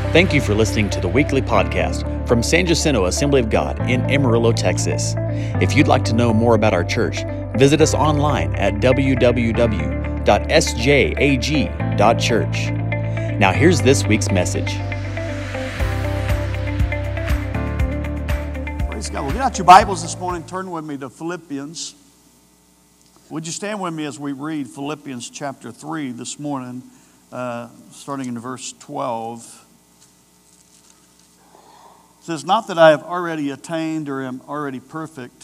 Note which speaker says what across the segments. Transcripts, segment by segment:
Speaker 1: Thank you for listening to the weekly podcast from San Jacinto Assembly of God in Amarillo, Texas. If you'd like to know more about our church, visit us online at www.sjag.church. Now here's this week's message.
Speaker 2: Praise God. Well, get out your Bibles this morning. Turn with me to Philippians. Would you stand with me as we read Philippians chapter 3 this morning, starting in verse 12. It says, "Not that I have already attained or am already perfect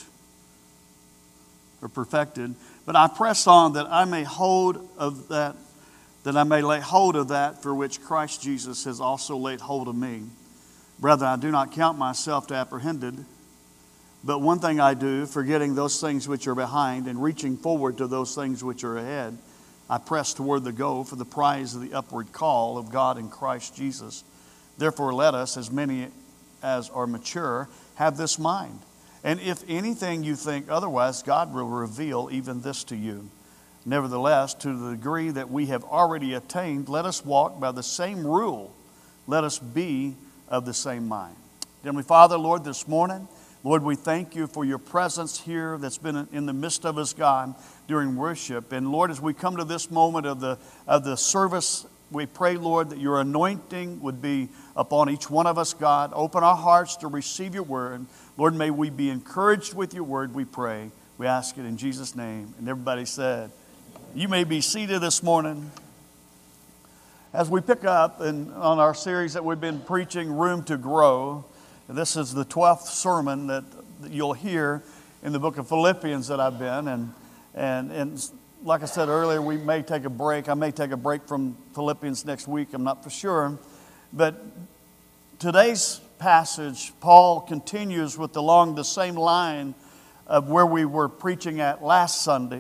Speaker 2: or perfected, but I press on that I may hold of that I may lay hold of that for which Christ Jesus has also laid hold of me. Brethren, I do not count myself to apprehended, but one thing I do, forgetting those things which are behind and reaching forward to those things which are ahead, I press toward the goal for the prize of the upward call of God in Christ Jesus. Therefore let us, as many as are mature, have this mind. And if anything you think otherwise, God will reveal even this to you. Nevertheless, to the degree that we have already attained, let us walk by the same rule. Let us be of the same mind." Heavenly Father, Lord, this morning, Lord, we thank you for your presence here that's been in the midst of us, God, during worship. And Lord, as we come to this moment of the service, we pray, Lord, that your anointing would be upon each one of us, God. Open our hearts to receive your word. Lord, may we be encouraged with your word, we pray. We ask it in Jesus' name. And everybody said, you may be seated this morning. As we pick up on our series that we've been preaching, Room to Grow, this is the 12th sermon that you'll hear in the book of Philippians that I've been. And like I said earlier, we may take a break. I may take a break from Philippians next week. I'm not for sure. But today's passage, Paul continues along the same line of where we were preaching at last Sunday.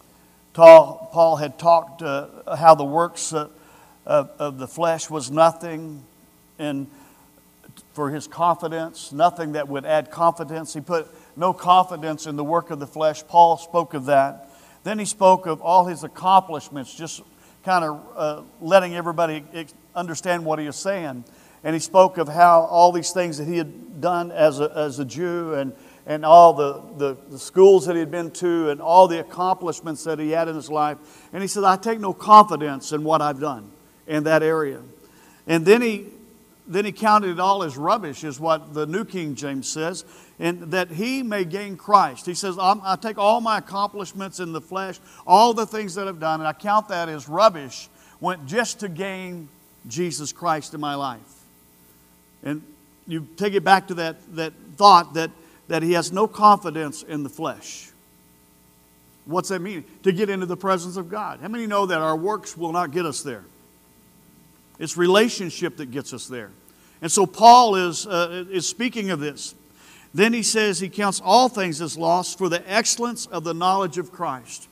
Speaker 2: Paul had talked how the works of the flesh was nothing and for his confidence, nothing that would add confidence. He put no confidence in the work of the flesh. Paul spoke of that. Then he spoke of all his accomplishments, just kind of letting everybody understand what he was saying. And he spoke of how all these things that he had done as a Jew and all the schools that he had been to and all the accomplishments that he had in his life. And he said, I take no confidence in what I've done in that area. And then he counted it all as rubbish, is what the New King James says, and that he may gain Christ. He says, I take all my accomplishments in the flesh, all the things that I've done, and I count that as rubbish, went just to gain Jesus Christ in my life. And you take it back to that thought that he has no confidence in the flesh. What's that mean? To get into the presence of God. How many know that our works will not get us there? It's relationship that gets us there. And so Paul is speaking of this. Then he says he counts all things as lost for the excellence of the knowledge of Christ.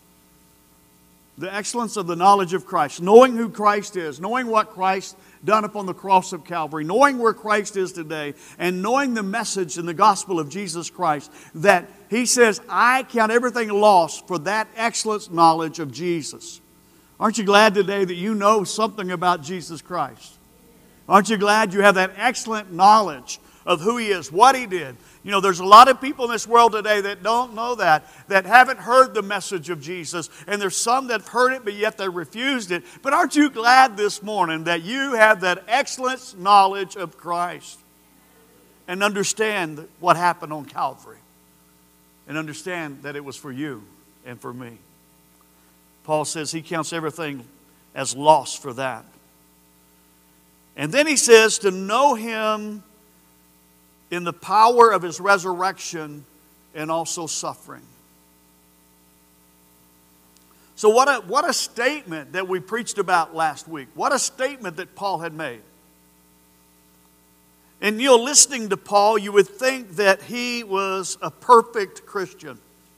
Speaker 2: The excellence of the knowledge of Christ. Knowing who Christ is. Knowing what Christ done upon the cross of Calvary. Knowing where Christ is today. And knowing the message in the gospel of Jesus Christ. That he says, I count everything lost for that excellent knowledge of Jesus. Aren't you glad today that you know something about Jesus Christ? Aren't you glad you have that excellent knowledge of who He is, what He did? You know, there's a lot of people in this world today that don't know that haven't heard the message of Jesus. And there's some that have heard it, but yet they refused it. But aren't you glad this morning that you have that excellent knowledge of Christ? And understand what happened on Calvary. And understand that it was for you and for me. Paul says he counts everything as loss for that. And then he says to know Him in the power of His resurrection and also suffering. So what a statement that we preached about last week. What a statement that Paul had made. And listening to Paul, you would think that he was a perfect Christian.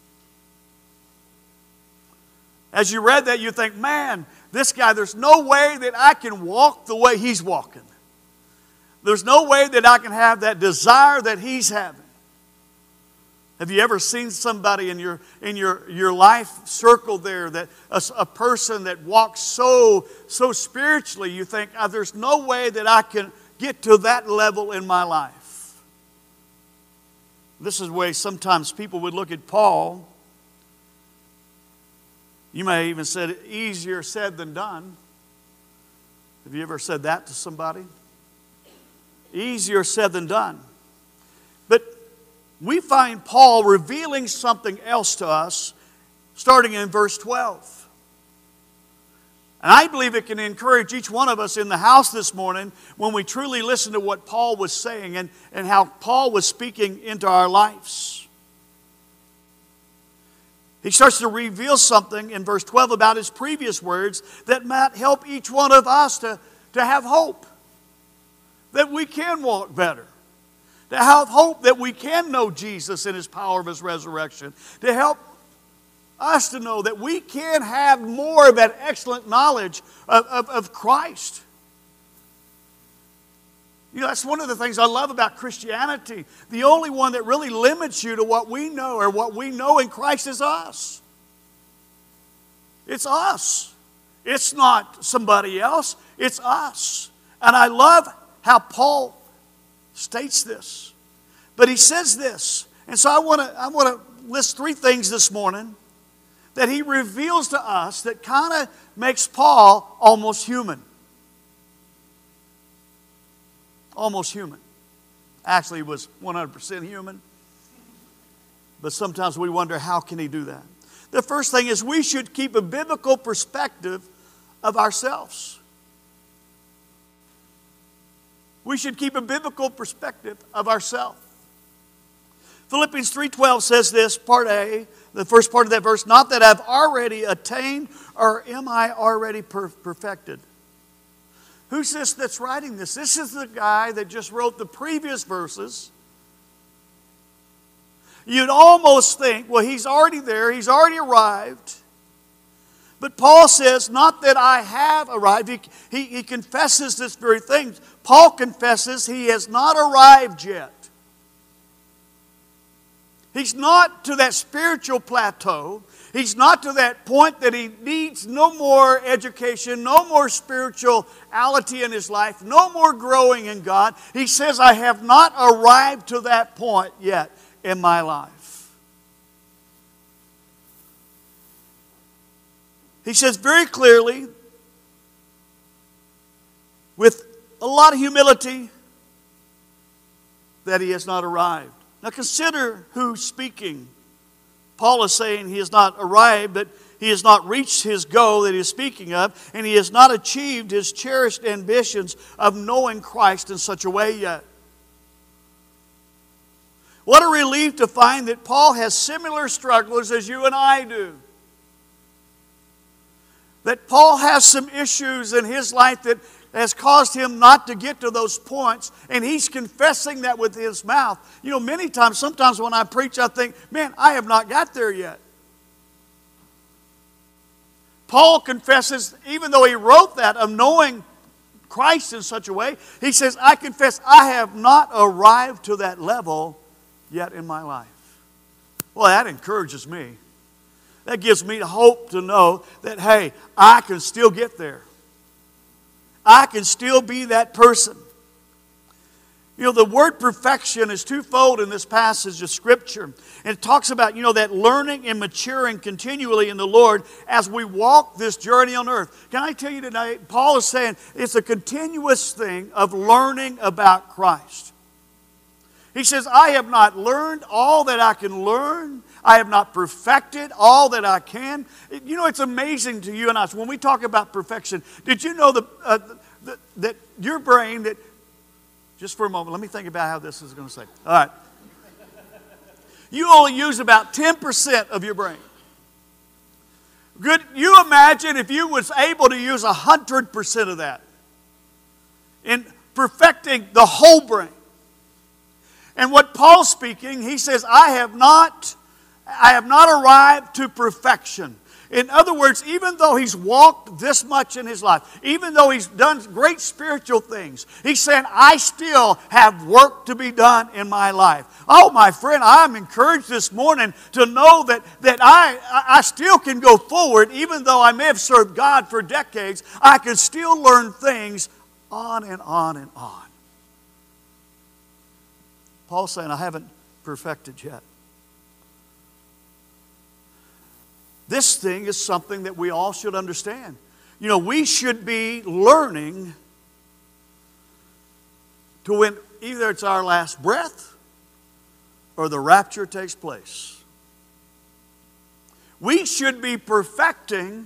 Speaker 2: As you read that, you think, man, this guy, there's no way that I can walk the way he's walking. There's no way that I can have that desire that he's having. Have you ever seen somebody in your life circle there, that a person that walks so spiritually, you think, there's no way that I can get to that level in my life. This is the way sometimes people would look at Paul. You may even said easier said than done. Have you ever said that to somebody? Easier said than done. But we find Paul revealing something else to us starting in verse 12. And I believe it can encourage each one of us in the house this morning when we truly listen to what Paul was saying and how Paul was speaking into our lives. He starts to reveal something in verse 12 about his previous words that might help each one of us to have hope. That we can walk better. To have hope that we can know Jesus and His power of His resurrection. To help us to know that we can have more of that excellent knowledge of Christ. You know, that's one of the things I love about Christianity. The only one that really limits you to what we know or what we know in Christ is us. It's us. It's not somebody else. It's us. And I love how Paul states this. But he says this. And so I want to list 3 things this morning that he reveals to us that kind of makes Paul almost human. Almost human. Actually, he was 100% human. But sometimes we wonder, how can he do that? The first thing is we should keep a biblical perspective of ourselves. We should keep a biblical perspective of ourselves. Philippians 3:12 says this, part A, the first part of that verse, not that I've already attained or am I already perfected. Who's this that's writing this? This is the guy that just wrote the previous verses. You'd almost think, well, he's already there, he's already arrived. But Paul says, not that I have arrived. He confesses this very thing. Paul confesses he has not arrived yet. He's not to that spiritual plateau. He's not to that point that he needs no more education, no more spirituality in his life, no more growing in God. He says, I have not arrived to that point yet in my life. He says very clearly, with a lot of humility, that he has not arrived. Now consider who's speaking. Paul is saying he has not arrived, but he has not reached his goal that he is speaking of, and he has not achieved his cherished ambitions of knowing Christ in such a way yet. What a relief to find that Paul has similar struggles as you and I do. That Paul has some issues in his life that has caused him not to get to those points, and he's confessing that with his mouth. You know, many times, sometimes when I preach, I think, man, I have not got there yet. Paul confesses, even though he wrote that of knowing Christ in such a way, he says, I confess I have not arrived to that level yet in my life. Well, that encourages me. That gives me hope to know that, hey, I can still get there. I can still be that person. You know, the word perfection is twofold in this passage of Scripture. And it talks about, that learning and maturing continually in the Lord as we walk this journey on earth. Can I tell you tonight, Paul is saying it's a continuous thing of learning about Christ. He says, I have not learned all that I can learn. I have not perfected all that I can. You know, it's amazing to you and us. When we talk about perfection, did you know that your brain, just for a moment, let me think about how this is going to say. All right. You only use about 10% of your brain. Could you imagine if you was able to use 100% of that in perfecting the whole brain? And what Paul's speaking, he says, I have not arrived to perfection. In other words, even though he's walked this much in his life, even though he's done great spiritual things, he's saying, I still have work to be done in my life. Oh, my friend, I'm encouraged this morning to know that I still can go forward, even though I may have served God for decades. I can still learn things on and on and on. Paul's saying, I haven't perfected yet. This thing is something that we all should understand. You know, we should be learning to when either it's our last breath or the rapture takes place. We should be perfecting,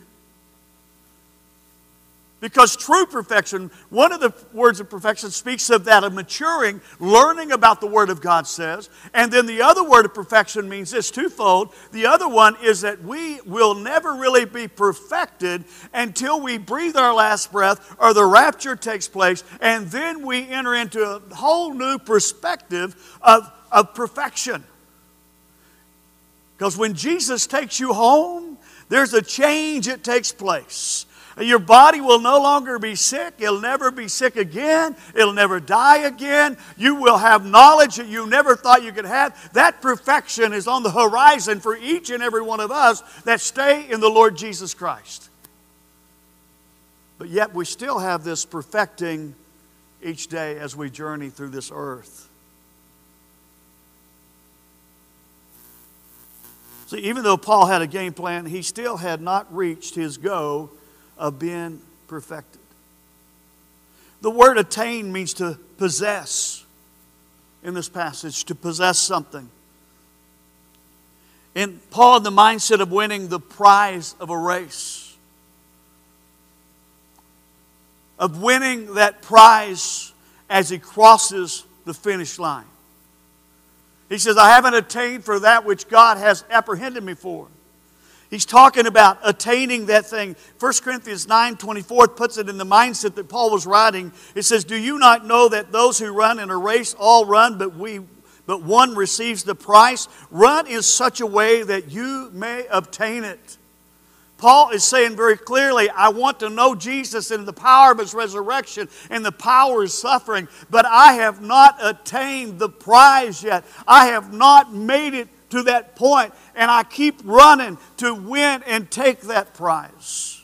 Speaker 2: because true perfection, one of the words of perfection speaks of that, of maturing, learning about the Word of God says. And then the other word of perfection means this, twofold. The other one is that we will never really be perfected until we breathe our last breath or the rapture takes place. And then we enter into a whole new perspective of perfection. Because when Jesus takes you home, there's a change that takes place. Your body will no longer be sick. It'll never be sick again. It'll never die again. You will have knowledge that you never thought you could have. That perfection is on the horizon for each and every one of us that stay in the Lord Jesus Christ. But yet we still have this perfecting each day as we journey through this earth. See, even though Paul had a game plan, he still had not reached his goal of being perfected. The word attain means to possess in this passage, to possess something. And Paul had the mindset of winning the prize of a race, of winning that prize as he crosses the finish line. He says, I haven't attained for that which God has apprehended me for. He's talking about attaining that thing. 1 Corinthians 9:24 puts it in the mindset that Paul was writing. It says, do you not know that those who run in a race all run, but one receives the prize? Run in such a way that you may obtain it. Paul is saying very clearly, I want to know Jesus and the power of His resurrection and the power of His suffering, but I have not attained the prize yet. I have not made it to that point, and I keep running to win and take that prize.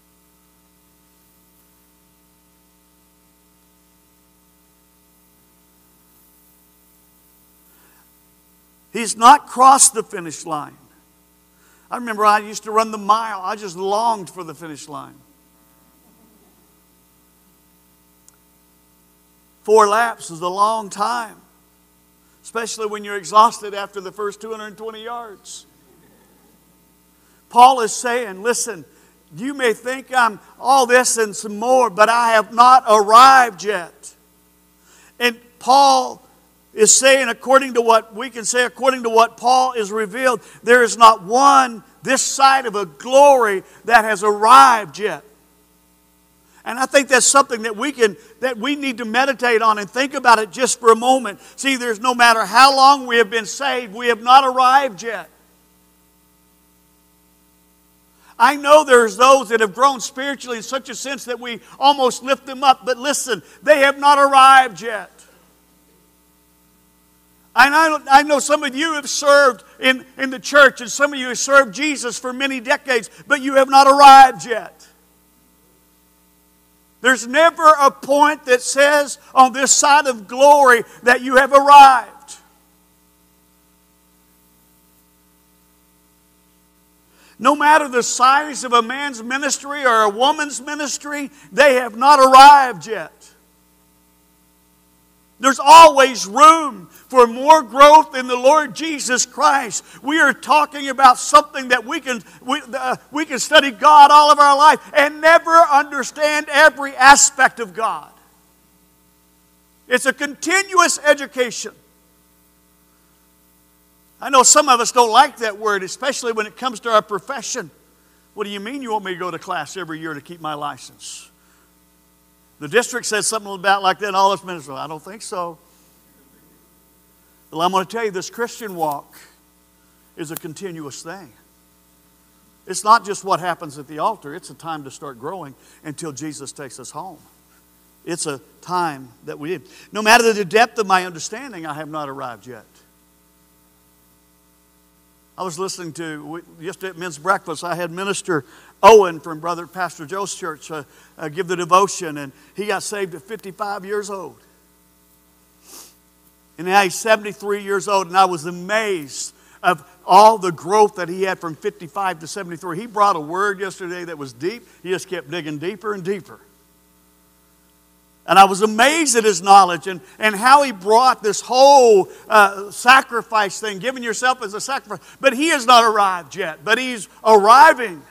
Speaker 2: He's not crossed the finish line. I remember I used to run the mile. I just longed for the finish line. 4 laps is a long time, especially when you're exhausted after the first 220 yards. Paul is saying, listen, you may think I'm all this and some more, but I have not arrived yet. And Paul is saying, according to what we can say, according to what Paul is revealed, there is not one this side of a glory that has arrived yet. And I think that's something that we need to meditate on and think about it just for a moment. See, there's no matter how long we have been saved, we have not arrived yet. I know there's those that have grown spiritually in such a sense that we almost lift them up, but listen, they have not arrived yet. I know some of you have served in the church, and some of you have served Jesus for many decades, but you have not arrived yet. There's never a point that says on this side of glory that you have arrived. No matter the size of a man's ministry or a woman's ministry, they have not arrived yet. There's always room for more growth in the Lord Jesus Christ. We are talking about something that we can study God all of our life and never understand every aspect of God. It's a continuous education. I know some of us don't like that word, especially when it comes to our profession. What do you mean you want me to go to class every year to keep my license? The district says something about like that in all its ministry. I don't think so. Well, I'm going to tell you, this Christian walk is a continuous thing. It's not just what happens at the altar. It's a time to start growing until Jesus takes us home. It's a time that no matter the depth of my understanding, I have not arrived yet. I was listening to, just at men's breakfast, I had Minister Owen from Pastor Joe's church give the devotion, and he got saved at 55 years old. And now he's 73 years old, and I was amazed of all the growth that he had from 55 to 73. He brought a word yesterday that was deep. He just kept digging deeper and deeper. And I was amazed at his knowledge and how he brought this whole sacrifice thing, giving yourself as a sacrifice. But he has not arrived yet, but he's arriving.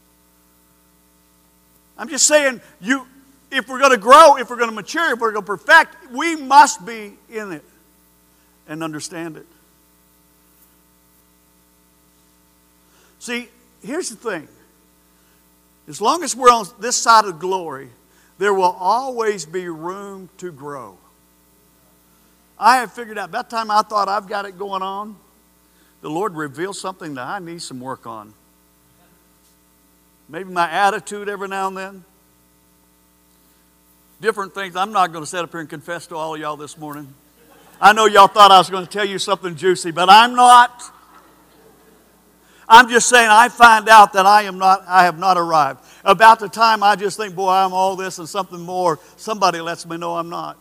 Speaker 2: I'm just saying, if we're going to grow, if we're going to mature, if we're going to perfect, we must be in it and understand it. See, here's the thing. As long as we're on this side of glory, there will always be room to grow. I have figured out, by the time I thought I've got it going on, the Lord revealed something that I need some work on. Maybe my attitude every now and then. Different things. I'm not going to sit up here and confess to all of y'all this morning. I know y'all thought I was going to tell you something juicy, but I'm not. I'm just saying I find out that I have not arrived. About the time I just think, boy, I'm all this and something more, somebody lets me know I'm not.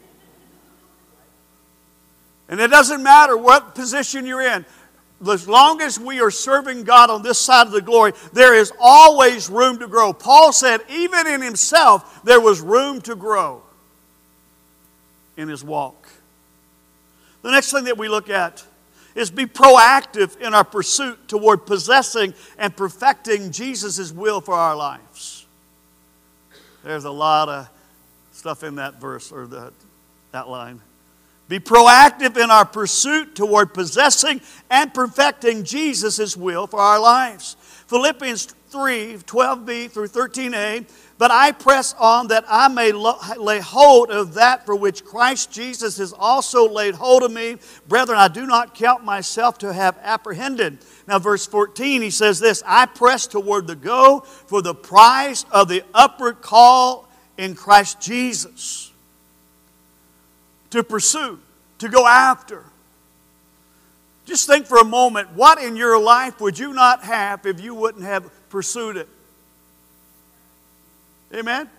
Speaker 2: And it doesn't matter what position you're in. As long as we are serving God on this side of the glory, there is always room to grow. Paul said even in himself there was room to grow in his walk. The next thing that we look at is be proactive in our pursuit toward possessing and perfecting Jesus' will for our lives. There's a lot of stuff in that verse or that line. Be proactive in our pursuit toward possessing and perfecting Jesus' will for our lives. Philippians 3, 12b through 13a. But I press on that I may lay hold of that for which Christ Jesus has also laid hold of me. Brethren, I do not count myself to have apprehended. Now verse 14, he says this, I press toward the goal for the prize of the upward call in Christ Jesus. To pursue, to go after. Just think for a moment, what in your life would you not have if you wouldn't have pursued it? Amen?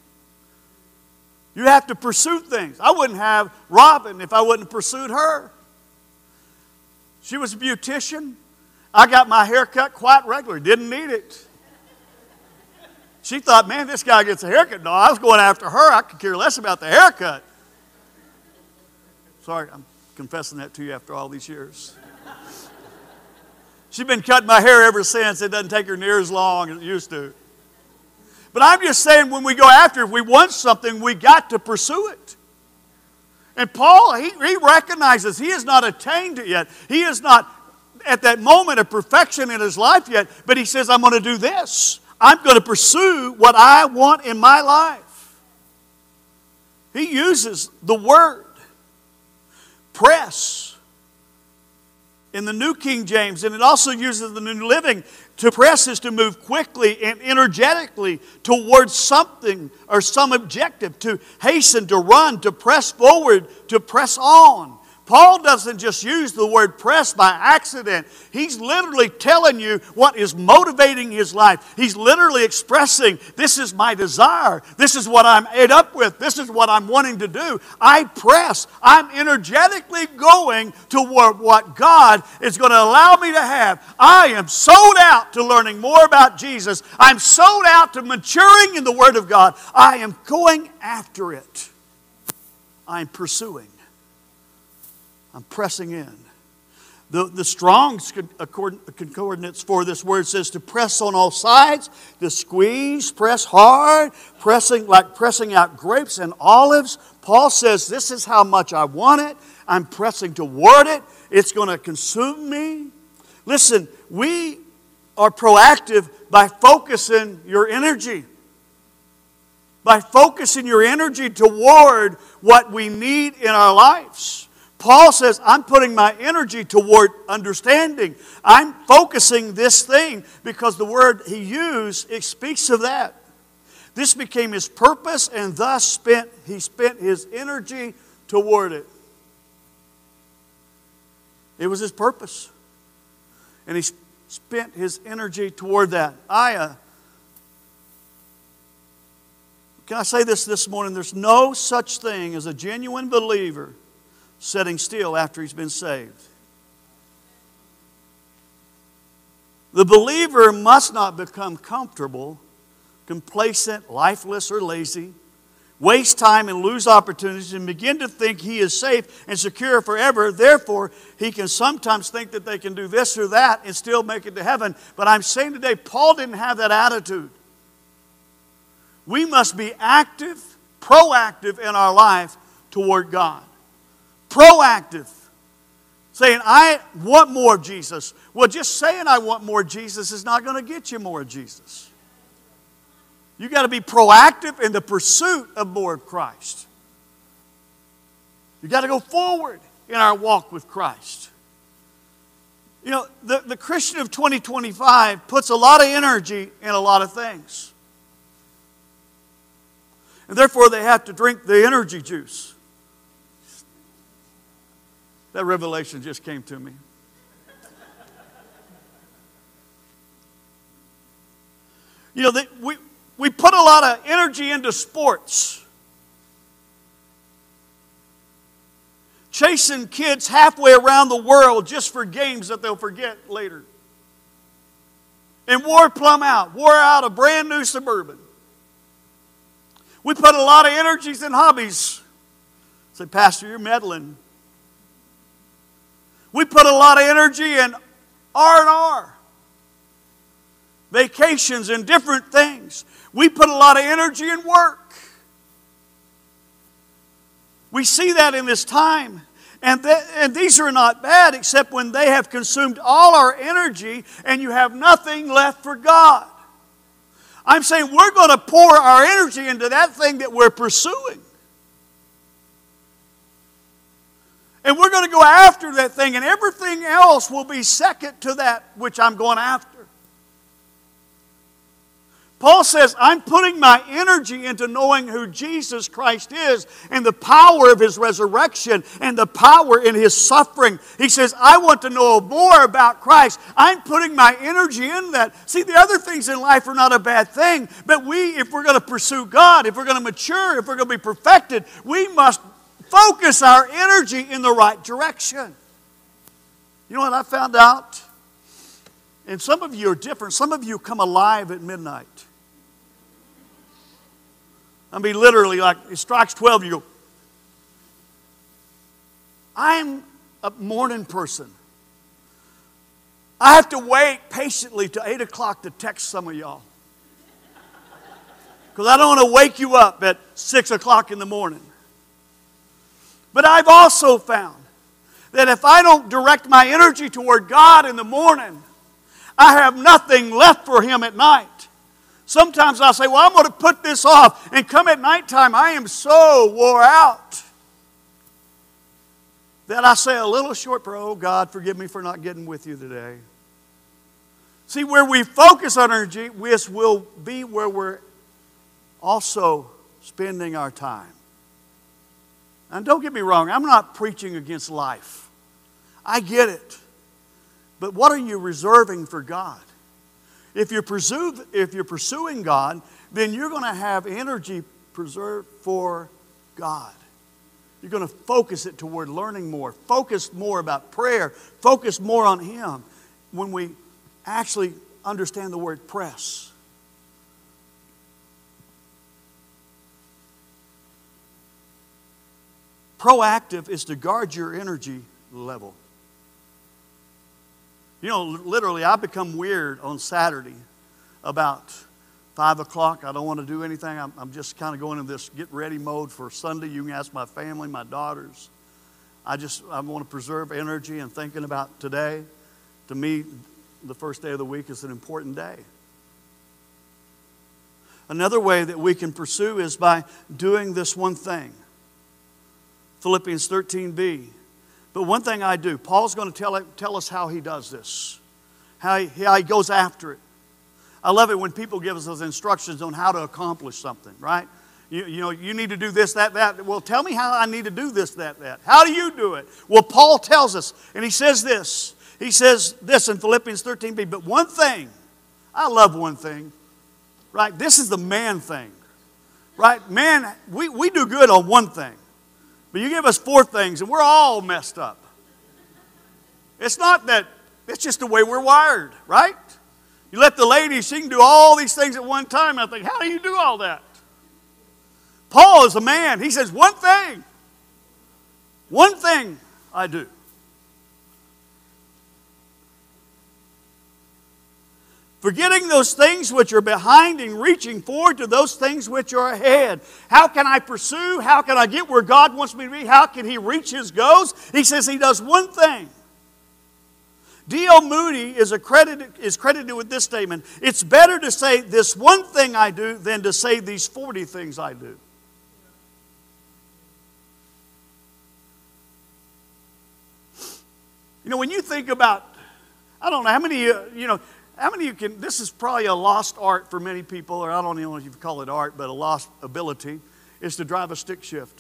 Speaker 2: You have to pursue things. I wouldn't have Robin if I wouldn't have pursued her. She was a beautician. I got my hair cut quite regular. Didn't need it. She thought, man, this guy gets a haircut. No, I was going after her. I could care less about the haircut. Sorry, I'm confessing that to you after all these years. She's been cutting my hair ever since. It doesn't take her near as long as it used to. But I'm just saying when we go after, if we want something, we got to pursue it. And Paul, he recognizes he has not attained it yet. He is not at that moment of perfection in his life yet. But he says, I'm going to do this. I'm going to pursue what I want in my life. He uses the word press in the New King James, and it also uses the New Living. To press is to move quickly and energetically towards something or some objective, to hasten, to run, to press forward, to press on. Paul doesn't just use the word press by accident. He's literally telling you what is motivating his life. He's literally expressing, this is my desire. This is what I'm ate up with. This is what I'm wanting to do. I press. I'm energetically going toward what God is going to allow me to have. I am sold out to learning more about Jesus. I'm sold out to maturing in the Word of God. I am going after it. I'm pursuing. I'm pressing in. The Strong's concordance for this word says to press on all sides, to squeeze, press hard, pressing like pressing out grapes and olives. Paul says this is how much I want it. I'm pressing toward it. It's going to consume me. Listen, we are proactive by focusing your energy. By focusing your energy toward what we need in our lives. Paul says, I'm putting my energy toward understanding. I'm focusing this thing because the word he used, it speaks of that. This became his purpose and thus he spent his energy toward it. It was his purpose. And he spent his energy toward that. Can I say this morning? There's no such thing as a genuine believer sitting still after he's been saved. The believer must not become comfortable, complacent, lifeless, or lazy, waste time and lose opportunities, and begin to think he is safe and secure forever. Therefore, he can sometimes think that they can do this or that and still make it to heaven. But I'm saying today, Paul didn't have that attitude. We must be active, proactive in our life toward God. Proactive. Saying, I want more of Jesus. Well, just saying I want more of Jesus is not going to get you more of Jesus. You've got to be proactive in the pursuit of more of Christ. You've got to go forward in our walk with Christ. You know, the Christian of 2025 puts a lot of energy in a lot of things. And therefore they have to drink the energy juice. That revelation just came to me. You know, we put a lot of energy into sports. Chasing kids halfway around the world just for games that they'll forget later. And wore out a brand new Suburban. We put a lot of energies in hobbies. Say, Pastor, you're meddling. We put a lot of energy in R&R. Vacations and different things. We put a lot of energy in work. We see that in this time. And these are not bad except when they have consumed all our energy and you have nothing left for God. I'm saying we're going to pour our energy into that thing that we're pursuing. And we're going to go after that thing, and everything else will be second to that which I'm going after. Paul says, I'm putting my energy into knowing who Jesus Christ is and the power of His resurrection and the power in His suffering. He says, I want to know more about Christ. I'm putting my energy in that. See, the other things in life are not a bad thing, but if we're going to pursue God, if we're going to mature, if we're going to be perfected, we must focus our energy in the right direction. You know what I found out? And some of you are different. Some of you come alive at midnight. I mean, literally, like it strikes 12, you go, I'm a morning person. I have to wait patiently till 8 o'clock to text some of y'all. Because I don't want to wake you up at 6 o'clock in the morning. But I've also found that if I don't direct my energy toward God in the morning, I have nothing left for Him at night. Sometimes I'll say, well, I'm going to put this off. And come at nighttime, I am so wore out that I say a little short prayer, oh God, forgive me for not getting with you today. See, where we focus on energy, this will be where we're also spending our time. And don't get me wrong, I'm not preaching against life. I get it. But what are you reserving for God? If you're pursuing God, then you're going to have energy preserved for God. You're going to focus it toward learning more, focus more about prayer, focus more on Him when we actually understand the word press. Proactive is to guard your energy level. You know, literally, I become weird on Saturday about 5 o'clock. I don't want to do anything. I'm just kind of going in this get ready mode for Sunday. You can ask my family, my daughters. I want to preserve energy and thinking about today. To me, the first day of the week is an important day. Another way that we can pursue is by doing this one thing. Philippians 13b. But one thing I do, Paul's going to tell us how he does this, how he goes after it. I love it when people give us those instructions on how to accomplish something, right? You know, you need to do this, that. Well, tell me how I need to do this, that. How do you do it? Well, Paul tells us, and he says this. He says this in Philippians 13b, but one thing, I love one thing, right? This is the man thing, right? Man, we do good on one thing. But you give us 4 things, and we're all messed up. It's not that, it's just the way we're wired, right? You let the lady, she can do all these things at one time. I think, how do you do all that? Paul is a man. He says, one thing I do. Forgetting those things which are behind and reaching forward to those things which are ahead. How can I pursue? How can I get where God wants me to be? How can he reach his goals? He says he does one thing. D.L. Moody is credited with this statement. It's better to say this one thing I do than to say these 40 things I do. You know, when you think about, I don't know how many, how many of you can, this is probably a lost art for many people, or I don't even know if you call it art, but a lost ability, is to drive a stick shift.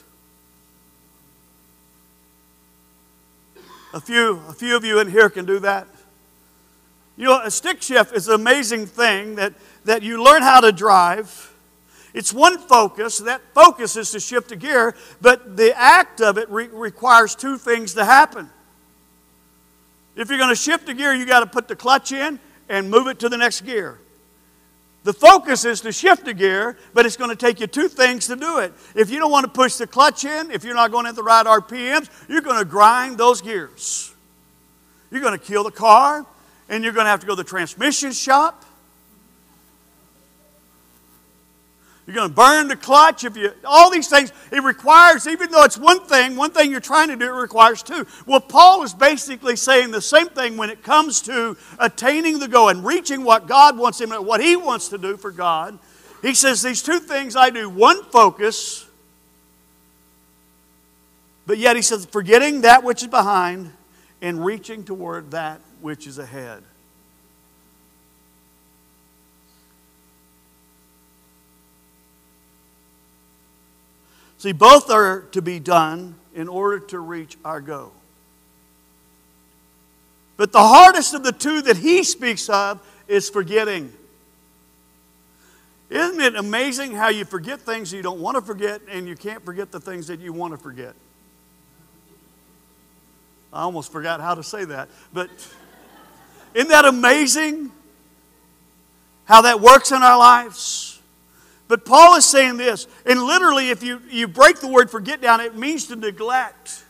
Speaker 2: A few of you in here can do that. You know, a stick shift is an amazing thing that you learn how to drive. It's one focus. That focus is to shift a gear, but the act of it requires 2 things to happen. If you're going to shift a gear, you got to put the clutch in and move it to the next gear. The focus is to shift a gear, but it's going to take you 2 things to do it. If you don't want to push the clutch in, if you're not going at the right RPMs, you're going to grind those gears. You're going to kill the car, and you're going to have to go to the transmission shop. You're going to burn the clutch. All these things, it requires, even though it's one thing you're trying to do, it requires 2. Well, Paul is basically saying the same thing when it comes to attaining the goal and reaching what God wants him, what he wants to do for God. He says these 2 things I do, one focus, but yet he says forgetting that which is behind and reaching toward that which is ahead. See, both are to be done in order to reach our goal. But the hardest of the 2 that he speaks of is forgetting. Isn't it amazing how you forget things you don't want to forget, and you can't forget the things that you want to forget? I almost forgot how to say that. But isn't that amazing how that works in our lives? But Paul is saying this, and literally if you break the word forget down, it means to neglect.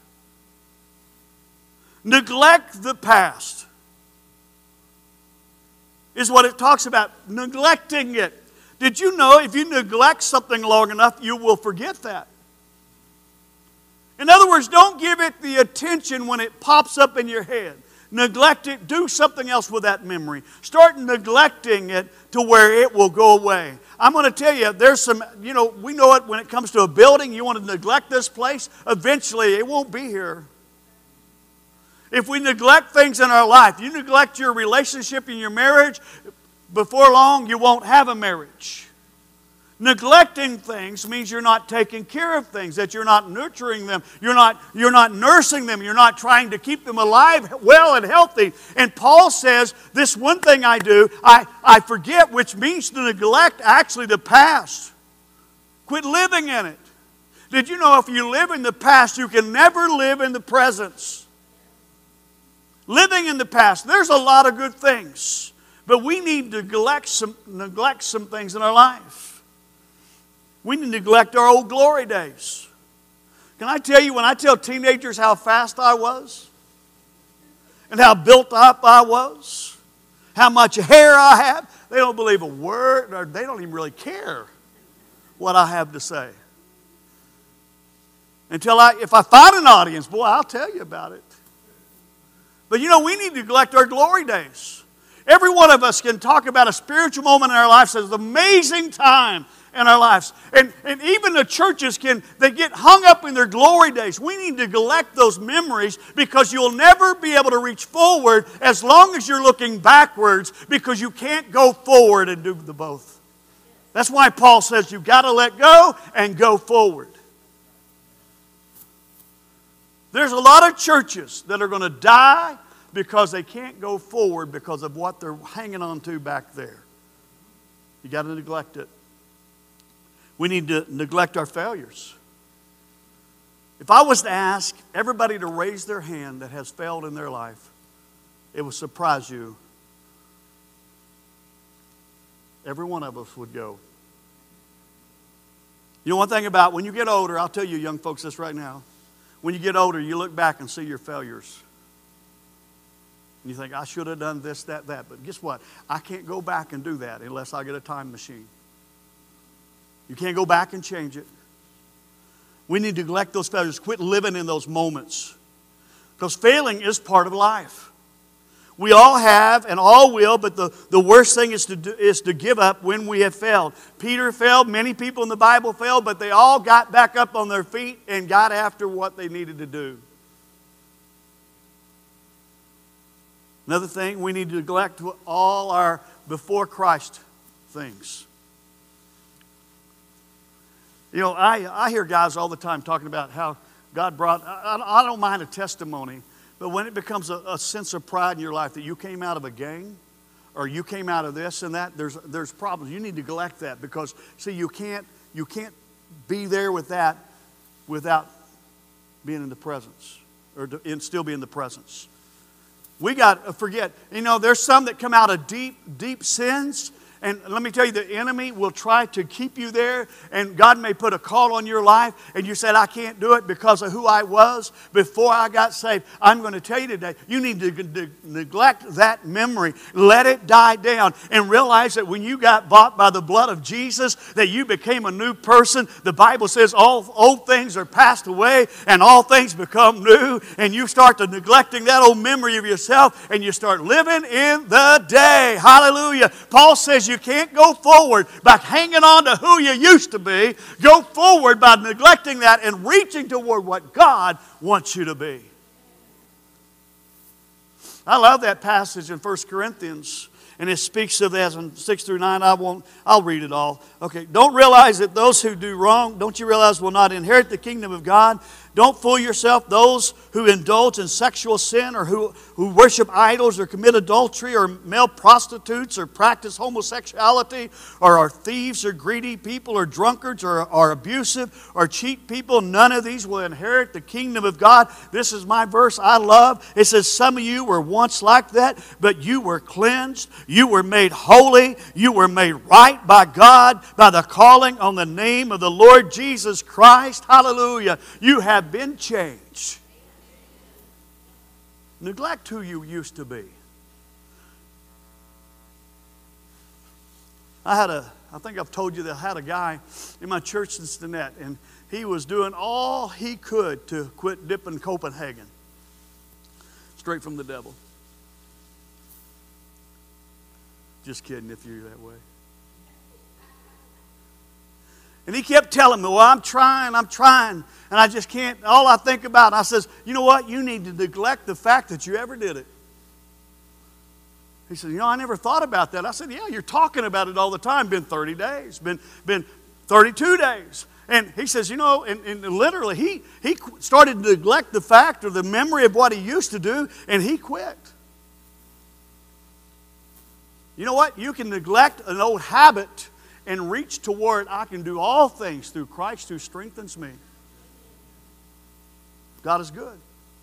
Speaker 2: Neglect the past is what it talks about, neglecting it. Did you know if you neglect something long enough, you will forget that? In other words, don't give it the attention when it pops up in your head. Neglect it. Do something else with that memory. Start neglecting it to where it will go away. I'm going to tell you, there's some, we know it when it comes to a building. You want to neglect this place, eventually it won't be here. If we neglect things in our life, you neglect your relationship in your marriage, before long you won't have a marriage. Neglecting things means you're not taking care of things, that you're not nurturing them, you're not nursing them, you're not trying to keep them alive, well and healthy. And Paul says, this one thing I do, I forget, which means to neglect actually the past. Quit living in it. Did you know if you live in the past, you can never live in the present? Living in the past, there's a lot of good things, but we need to neglect some things in our life. We need to neglect our old glory days. Can I tell you, when I tell teenagers how fast I was, and how built up I was, how much hair I have, they don't believe a word, or they don't even really care what I have to say. If I find an audience, boy, I'll tell you about it. But we need to neglect our glory days. Every one of us can talk about a spiritual moment in our lives as an amazing time in our lives. And even the churches they get hung up in their glory days. We need to neglect those memories, because you'll never be able to reach forward as long as you're looking backwards, because you can't go forward and do the both. That's why Paul says you've got to let go and go forward. There's a lot of churches that are going to die because they can't go forward because of what they're hanging on to back there. You got to neglect it. We need to neglect our failures. If I was to ask everybody to raise their hand that has failed in their life, it would surprise you. Every one of us would go. You know one thing about when you get older, I'll tell you young folks this right now. When you get older, you look back and see your failures. And you think, I should have done this, that. But guess what? I can't go back and do that unless I get a time machine. You can't go back and change it. We need to neglect those failures. Quit living in those moments. Because failing is part of life. We all have and all will, but the worst thing is to give up when we have failed. Peter failed, many people in the Bible failed, but they all got back up on their feet and got after what they needed to do. Another thing, we need to neglect all our before Christ things. You know, I hear guys all the time talking about how God brought, I don't mind a testimony, but when it becomes a sense of pride in your life that you came out of a gang or you came out of this and that, there's problems. You need to neglect that because, see, you can't be there with that without being in the presence or still be in the presence. We got to forget, you know, there's some that come out of deep, deep sins. And let me tell you, the enemy will try to keep you there. And God may put a call on your life. And you said, I can't do it because of who I was before I got saved. I'm going to tell you today, you need to neglect that memory. Let it die down. And realize that when you got bought by the blood of Jesus, that you became a new person. The Bible says all old things are passed away and all things become new. And you start to neglecting that old memory of yourself. And you start living in the day. Hallelujah. Paul says you can't go forward by hanging on to who you used to be. Go forward by neglecting that and reaching toward what God wants you to be. I love that passage in 1 Corinthians. And it speaks of that in 6 through 9. I'll read it all. Okay. Don't realize that those who do wrong, don't you realize will not inherit the kingdom of God? Don't fool yourself. Those who indulge in sexual sin or who worship idols or commit adultery or male prostitutes or practice homosexuality or are thieves or greedy people or drunkards or are abusive or cheat people, none of these will inherit the kingdom of God. This is my verse I love. It says, some of you were once like that, but you were cleansed. You were made holy. You were made right by God by the calling on the name of the Lord Jesus Christ. Hallelujah. You have been changed. Neglect who you used to be. I think I've told you that I had a guy in my church in Stinnett, and he was doing all he could to quit dipping Copenhagen. Straight from the devil. Just kidding if you're that way. And he kept telling me, well, I'm trying, and I just can't. All I think about, and I says, you know what? You need to neglect the fact that you ever did it. He said, you know, I never thought about that. I said, yeah, you're talking about it all the time. Been 30 days, been 32 days. And he says, you know, and literally he started to neglect the fact or the memory of what he used to do, and he quit. You know what? You can neglect an old habit and reach toward, I can do all things through Christ who strengthens me. God is good.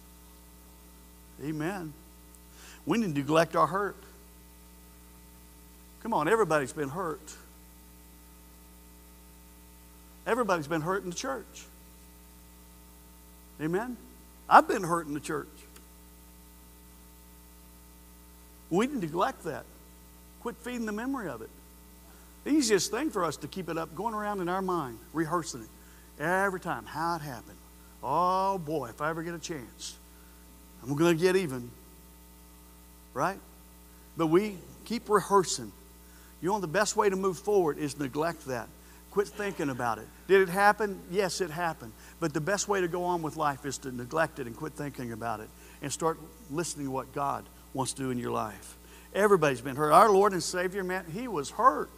Speaker 2: Amen. We need to neglect our hurt. Come on, everybody's been hurt. Everybody's been hurt in the church. Amen? I've been hurt in the church. We need to neglect that. Quit feeding the memory of it. The easiest thing for us to keep it up, going around in our mind, rehearsing it every time, how it happened. Oh boy, if I ever get a chance, I'm going to get even. Right? But we keep rehearsing. You know, the best way to move forward is neglect that. Quit thinking about it. Did it happen? Yes, it happened. But the best way to go on with life is to neglect it and quit thinking about it and start listening to what God wants to do in your life. Everybody's been hurt. Our Lord and Savior, man, He was hurt.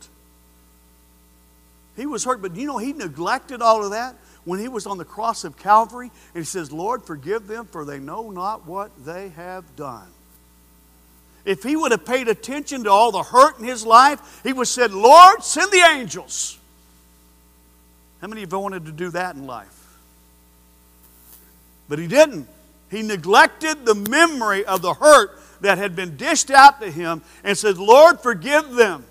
Speaker 2: He was hurt, but you know, He neglected all of that when He was on the cross of Calvary. And He says, Lord, forgive them, for they know not what they have done. If He would have paid attention to all the hurt in His life, He would have said, Lord, send the angels. How many of you wanted to do that in life? But he didn't. He neglected the memory of the hurt that had been dished out to him and said, Lord, forgive them.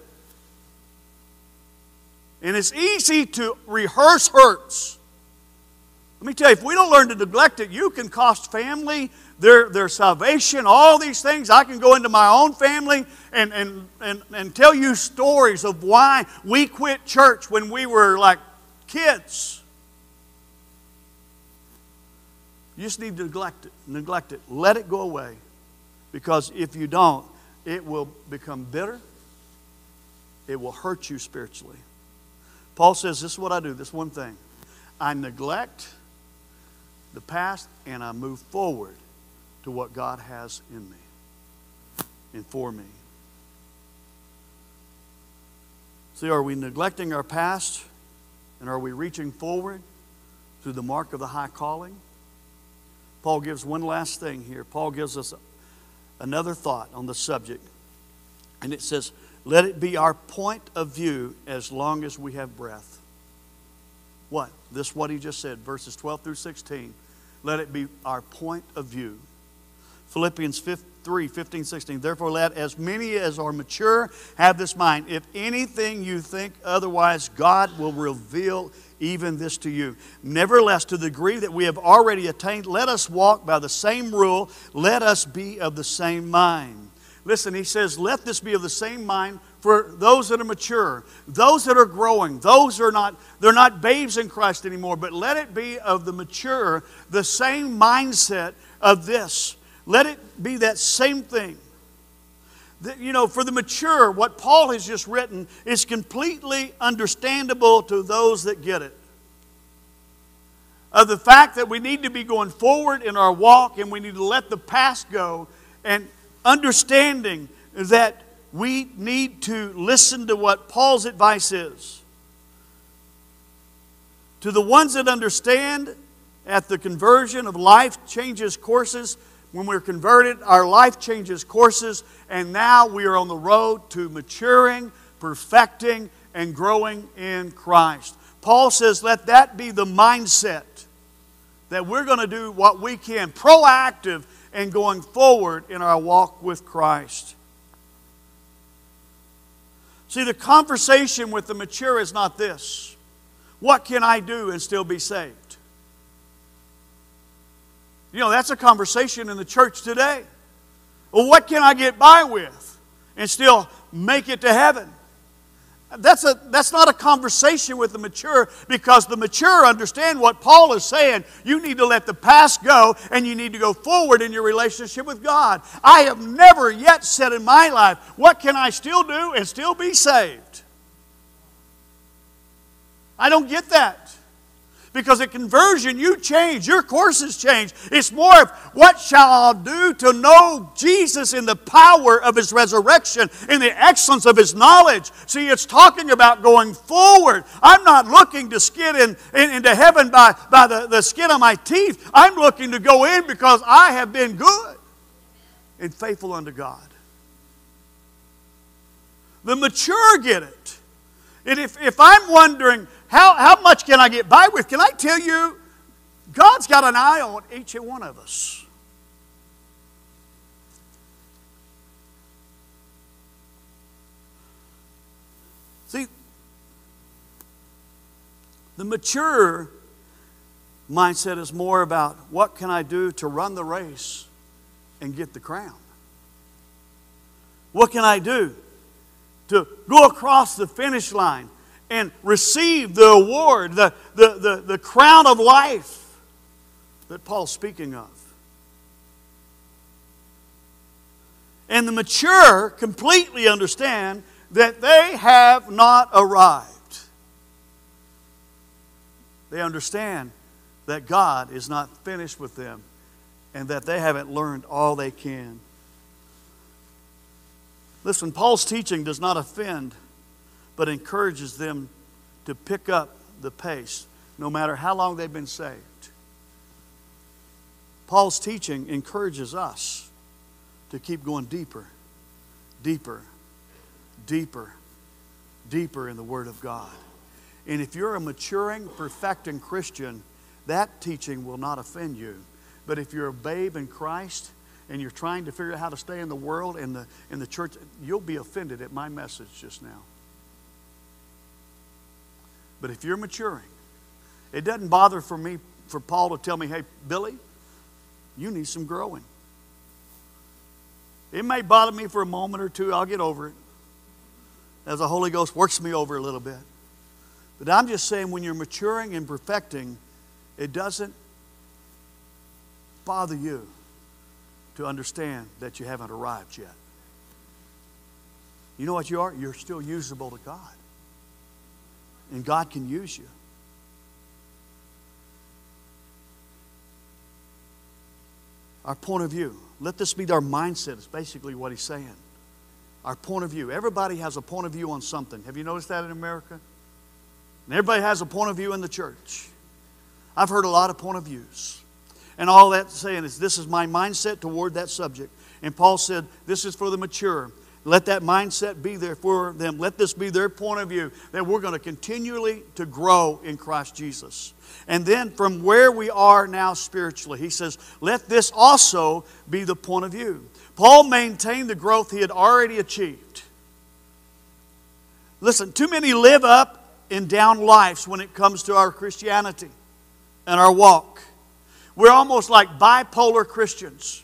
Speaker 2: And it's easy to rehearse hurts. Let me tell you, if we don't learn to neglect it, you can cost family their salvation, all these things. I can go into my own family and tell you stories of why we quit church when we were like kids. You just need to neglect it. Let it go away. Because if you don't, it will become bitter. It will hurt you spiritually. Paul says, this is what I do, this one thing. I neglect the past and I move forward to what God has in me and for me. See, are we neglecting our past and are we reaching forward to the mark of the high calling? Paul gives one last thing here. Paul gives us another thought on the subject. And it says, let it be our point of view as long as we have breath. What? This is what he just said, verses 12 through 16. Let it be our point of view. Philippians 3, 15, 16. Therefore let as many as are mature have this mind. If anything you think otherwise, God will reveal even this to you. Nevertheless, to the degree that we have already attained, let us walk by the same rule. Let us be of the same mind. Listen, he says, let this be of the same mind for those that are mature, those that are growing, those who are not, they're not babes in Christ anymore, but let it be of the mature, the same mindset of this. Let it be that same thing. For the mature, what Paul has just written is completely understandable to those that get it. Of the fact that we need to be going forward in our walk and we need to let the past go, and understanding that we need to listen to what Paul's advice is. To the ones that understand at the conversion of life changes courses, when we're converted, our life changes courses, and now we are on the road to maturing, perfecting, and growing in Christ. Paul says, let that be the mindset that we're going to do what we can, proactive and going forward in our walk with Christ. See, the conversation with the mature is not this: what can I do and still be saved? That's a conversation in the church today. Well, what can I get by with and still make it to heaven? That's not a conversation with the mature, because the mature understand what Paul is saying. You need to let the past go and you need to go forward in your relationship with God. I have never yet said in my life, what can I still do and still be saved? I don't get that. Because at conversion, you change. Your courses change. It's more of, what shall I do to know Jesus in the power of His resurrection, in the excellence of His knowledge? See, it's talking about going forward. I'm not looking to skid into heaven by the skin of my teeth. I'm looking to go in because I have been good and faithful unto God. The mature get it. And if I'm wondering, how much can I get by with? Can I tell you, God's got an eye on each and one of us. See, the mature mindset is more about, what can I do to run the race and get the crown? What can I do to go across the finish line and receive the award, the crown of life that Paul's speaking of? And the mature completely understand that they have not arrived. They understand that God is not finished with them and that they haven't learned all they can. Listen, Paul's teaching does not offend, but encourages them to pick up the pace, no matter how long they've been saved. Paul's teaching encourages us to keep going deeper, deeper, deeper, deeper in the Word of God. And if you're a maturing, perfecting Christian, that teaching will not offend you, But if you're a babe in Christ and you're trying to figure out how to stay in the world and in the church, you'll be offended at my message just now. But if you're maturing, it doesn't bother for Paul to tell me, hey, Billy, you need some growing. It may bother me for a moment or two. I'll get over it as the Holy Ghost works me over a little bit. But I'm just saying, when you're maturing and perfecting, it doesn't bother you to understand that you haven't arrived yet. You know what you are? You're still usable to God. And God can use you. Our point of view. Let this be our mindset, is basically what he's saying. Our point of view. Everybody has a point of view on something. Have you noticed that in America? And everybody has a point of view in the church. I've heard a lot of point of views. And all that's saying is, this is my mindset toward that subject. And Paul said, this is for the mature. Let that mindset be there for them. Let this be their point of view, that we're going to continually to grow in Christ Jesus. And then from where we are now spiritually, he says, let this also be the point of view. Paul maintained the growth he had already achieved. Listen, too many live up and down lives when it comes to our Christianity and our walk. We're almost like bipolar Christians.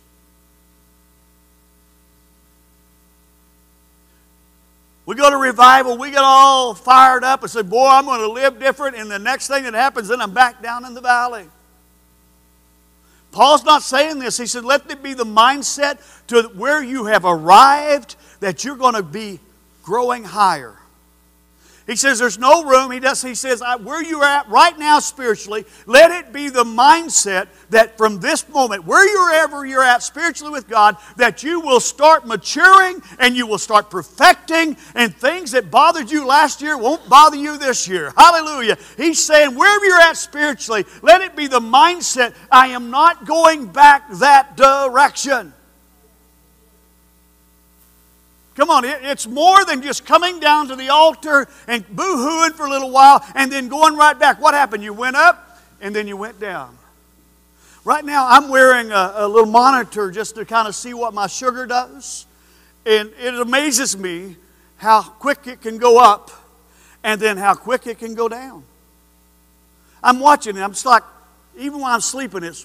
Speaker 2: We go to revival, we get all fired up and say, boy, I'm going to live different. And the next thing that happens, then I'm back down in the valley. Paul's not saying this. He said, let it be the mindset to where you have arrived, that you're going to be growing higher. He says there's no room. He says, where you're at right now spiritually, let it be the mindset that from this moment, wherever you're at spiritually with God, that you will start maturing and you will start perfecting, and things that bothered you last year won't bother you this year. Hallelujah. He's saying wherever you're at spiritually, let it be the mindset, I am not going back that direction. Come on, it's more than just coming down to the altar and boo-hooing for a little while and then going right back. What happened? You went up and then you went down. Right now I'm wearing a little monitor just to kind of see what my sugar does. And it amazes me how quick it can go up and then how quick it can go down. I'm watching it. I'm just like, even when I'm sleeping, it's...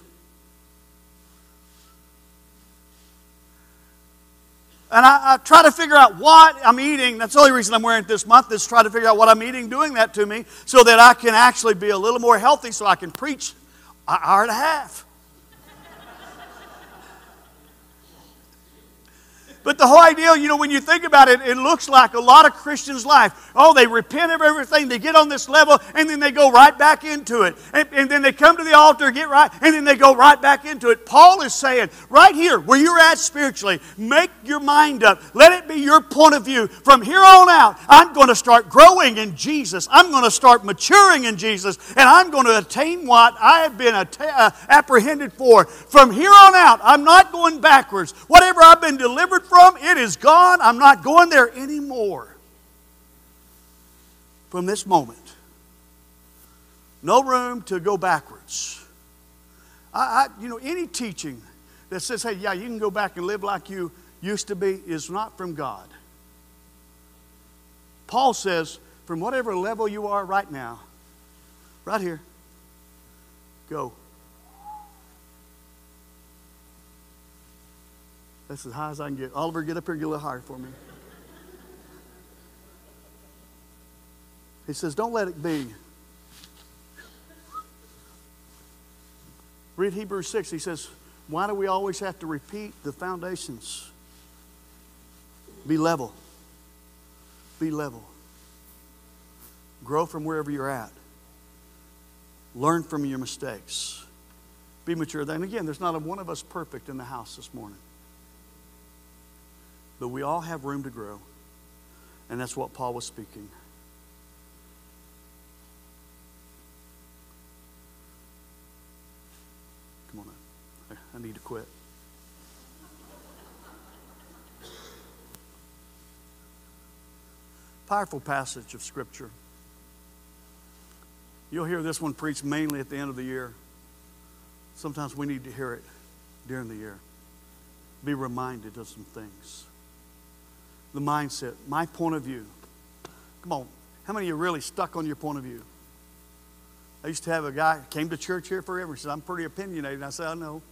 Speaker 2: And I try to figure out what I'm eating. That's the only reason I'm wearing it this month, is try to figure out what I'm eating, doing that to me, so that I can actually be a little more healthy, so I can preach an hour and a half. But the whole idea, when you think about it, it looks like a lot of Christians' life. Oh, they repent of everything, they get on this level, and then they go right back into it. And then they come to the altar, get right, and then they go right back into it. Paul is saying, right here, where you're at spiritually, make your mind up. Let it be your point of view. From here on out, I'm going to start growing in Jesus. I'm going to start maturing in Jesus, and I'm going to attain what I have been apprehended for. From here on out, I'm not going backwards. Whatever I've been delivered from, it is gone. I'm not going there anymore. From this moment, no room to go backwards. Any teaching that says, hey, yeah, you can go back and live like you used to be, is not from God. Paul says, from whatever level you are right now, right here, go. That's as high as I can get. Oliver, get up here and get a little higher for me. He says, don't let it be. Read Hebrews 6. He says, why do we always have to repeat the foundations? Be level. Be level. Grow from wherever you're at. Learn from your mistakes. Be mature. And again, there's not one of us perfect in the house this morning. But we all have room to grow. And that's what Paul was speaking. Come on up. I need to quit. Powerful passage of Scripture. You'll hear this one preached mainly at the end of the year. Sometimes we need to hear it during the year. Be reminded of some things. The mindset, my point of view. Come on, how many of you are really stuck on your point of view? I used to have a guy who came to church here forever. He said, I'm pretty opinionated. And I said, I know.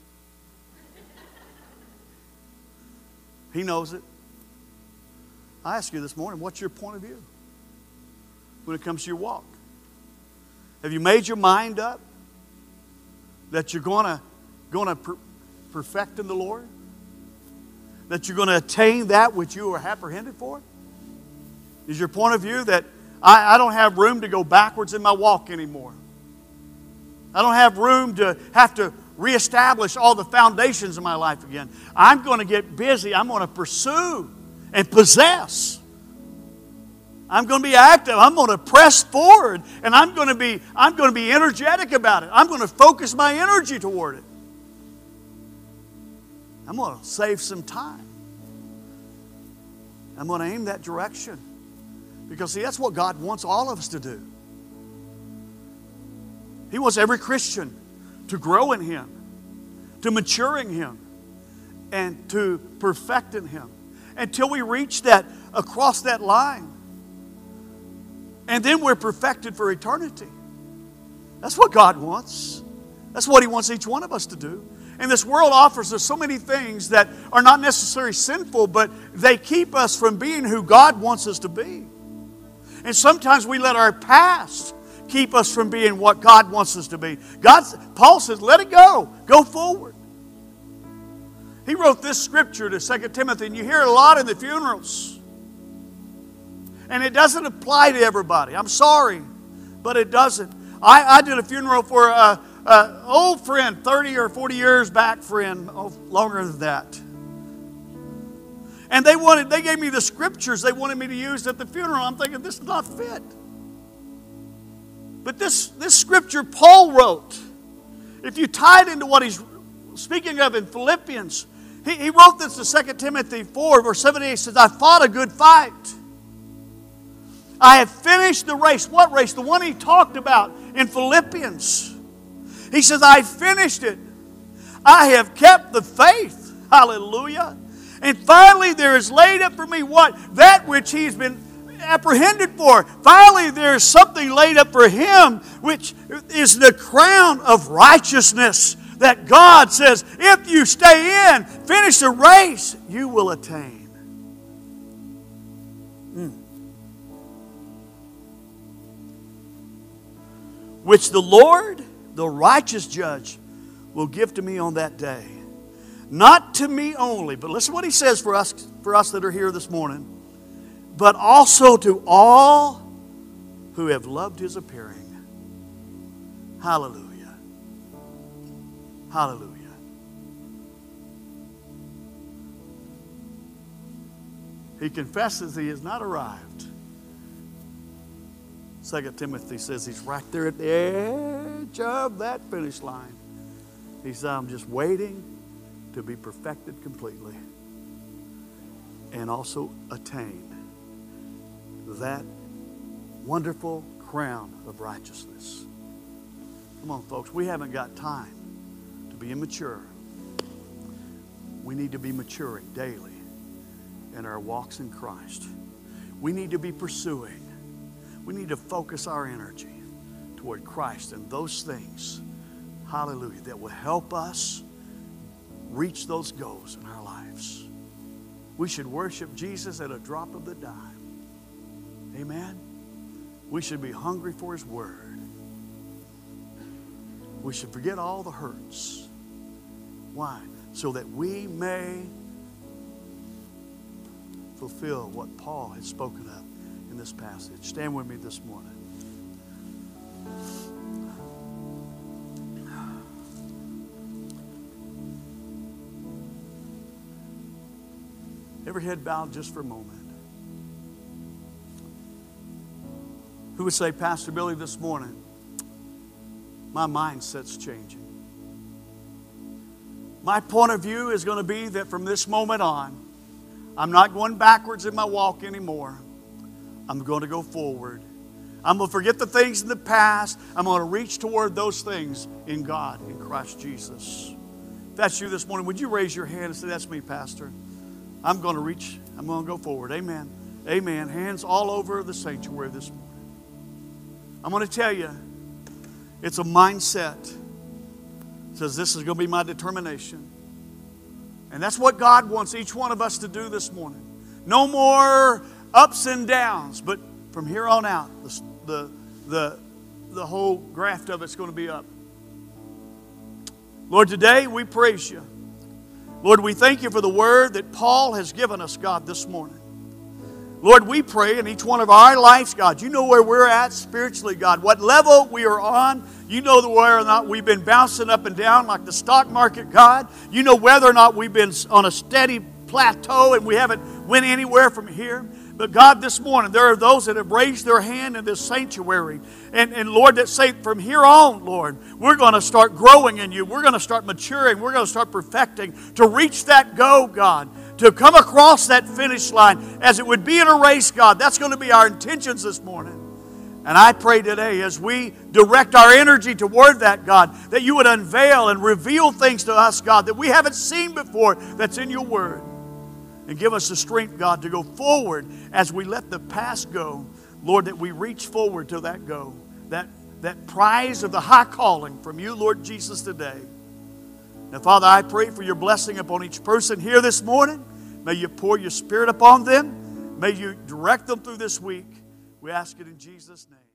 Speaker 2: He knows it. I ask you this morning, what's your point of view when it comes to your walk? Have you made your mind up that you're going to perfect in the Lord? That you're going to attain that which you are apprehended for? Is your point of view that I don't have room to go backwards in my walk anymore? I don't have room to have to reestablish all the foundations of my life again. I'm going to get busy. I'm going to pursue and possess. I'm going to be active. I'm going to press forward, and I'm going to be energetic about it. I'm going to focus my energy toward it. I'm going to save some time. I'm going to aim that direction. Because, see, that's what God wants all of us to do. He wants every Christian to grow in Him, to mature in Him, and to perfect in Him. Until we reach that, across that line. And then we're perfected for eternity. That's what God wants. That's what He wants each one of us to do. And this world offers us so many things that are not necessarily sinful, but they keep us from being who God wants us to be. And sometimes we let our past keep us from being what God wants us to be. Paul says, let it go. Go forward. He wrote this scripture to 2 Timothy, and you hear it a lot in the funerals. And it doesn't apply to everybody. I'm sorry, but it doesn't. I did a funeral for an old friend, 30 or 40 years back friend, longer than that. And they gave me the scriptures they wanted me to use at the funeral. I'm thinking, this is not fit. But this scripture Paul wrote, if you tie it into what he's speaking of in Philippians, he wrote this to 2 Timothy 4, verse 7 8. He says, I fought a good fight. I have finished the race. What race? The one he talked about in Philippians. He says, I finished it. I have kept the faith. Hallelujah. And finally there is laid up for me what? That which he's been apprehended for. Finally there is something laid up for him, which is the crown of righteousness that God says, if you stay in, finish the race, you will attain. Which the Lord, the righteous judge, will give to me on that day. Not to me only, but listen to what he says for us that are here this morning, but also to all who have loved his appearing. Hallelujah. Hallelujah. He confesses he has not arrived. 2 Timothy says he's right there at the edge of that finish line. He said, I'm just waiting to be perfected completely and also attain that wonderful crown of righteousness. Come on, folks. We haven't got time to be immature. We need to be maturing daily in our walks in Christ. We need to be pursuing. We need to focus our energy toward Christ and those things, hallelujah, that will help us reach those goals in our lives. We should worship Jesus at a drop of the dime. Amen? We should be hungry for his word. We should forget all the hurts. Why? So that we may fulfill what Paul had spoken of in this passage. Stand with me this morning. Every head bowed just for a moment. Who would say, Pastor Billy, this morning, my mindset's changing. My point of view is going to be that from this moment on, I'm not going backwards in my walk anymore. I'm going to go forward. I'm going to forget the things in the past. I'm going to reach toward those things in God, in Christ Jesus. If that's you this morning, would you raise your hand and say, that's me, Pastor. I'm going to reach. I'm going to go forward. Amen. Amen. Hands all over the sanctuary this morning. I'm going to tell you, it's a mindset. It says this is going to be my determination. And that's what God wants each one of us to do this morning. No more ups and downs, but from here on out, the whole graft of it's going to be up. Lord, today we praise you. Lord, we thank you for the word that Paul has given us, God, this morning. Lord, we pray in each one of our lives, God, you know where we're at spiritually, God, what level we are on. You know whether or not we've been bouncing up and down like the stock market, God. You know whether or not we've been on a steady plateau and we haven't went anywhere from here. But God, this morning, there are those that have raised their hand in this sanctuary. And Lord, that say from here on, Lord, we're going to start growing in you. We're going to start maturing. We're going to start perfecting to reach that goal, God. To come across that finish line as it would be in a race, God. That's going to be our intentions this morning. And I pray today as we direct our energy toward that, God, that you would unveil and reveal things to us, God, that we haven't seen before that's in your word. And give us the strength, God, to go forward as we let the past go. Lord, that we reach forward to that goal, that prize of the high calling from you, Lord Jesus, today. Now, Father, I pray for your blessing upon each person here this morning. May you pour your Spirit upon them. May you direct them through this week. We ask it in Jesus' name.